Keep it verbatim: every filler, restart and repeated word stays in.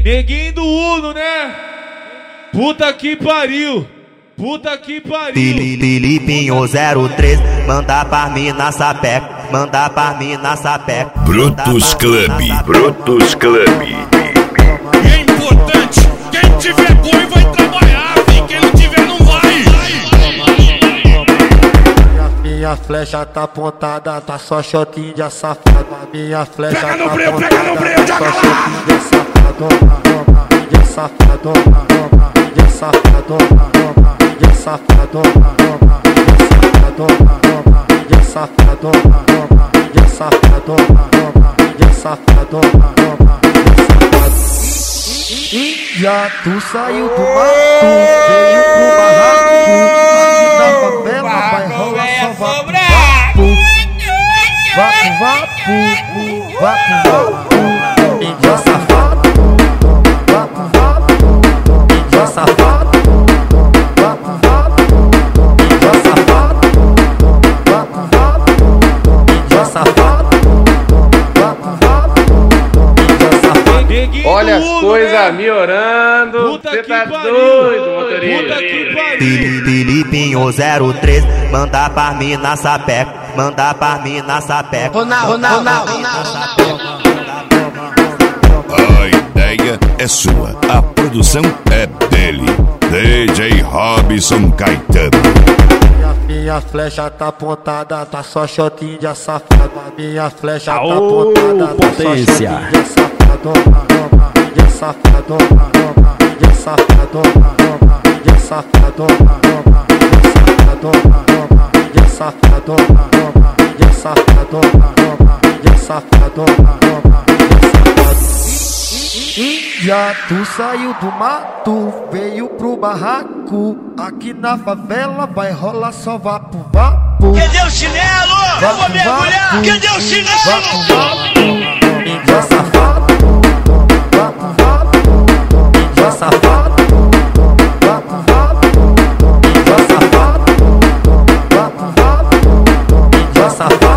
Neguinho do Uno, né? Puta que pariu. Puta que pariu. Filipinho zero três, manda pra mim na sapeca, manda pra mim na sapeca. Brutus Club, Brutus Club. E é importante, quem tiver boi vai trabalhar, e quem não tiver não vai. Minha flecha tá apontada, tá só shotinho de safado. Minha flecha Pega no tá breu, apontada, pega no breu, tá joga só lá. shotinho de safado. De safado, de safado, de safado, de safado, de safado, de safado, Índia, tu saiu do mato, veio pro barraco. Aqui na favela vai rolar só vapo, vapo, vapo, vapo, vapo. Índia safado, vapo, vapo. Índia safado, vapo, vapo. Índia safado, vapo, vapo. Índia safado, vapo, vapo. Índia safado. Olha as coisas melhorando, cê tá doido, motorista. Filipinho zero três, manda pra mim na sapeca, manda pra mim na sapeca. Ronaldo, Ronaldo, A ideia é sua, a produção é dele. D J Robson Caetano. Minha, minha flecha tá apontada, tá só shotinho de safado. Minha flecha tá apontada, tá só shotinho de safado. De safado, de safado, de safado, de safado, de safado, de safado, Índia, tu saiu do mato, veio pro barraco. Aqui na favela vai rolar só vapo, vapo. Cadê o chinelo? Eu vou mergulhar! Cadê o chinelo? Índia safado, vapo, vapo. Índia safado, vapo, vapo. Índia safado, vapo, vapo. Índia safado.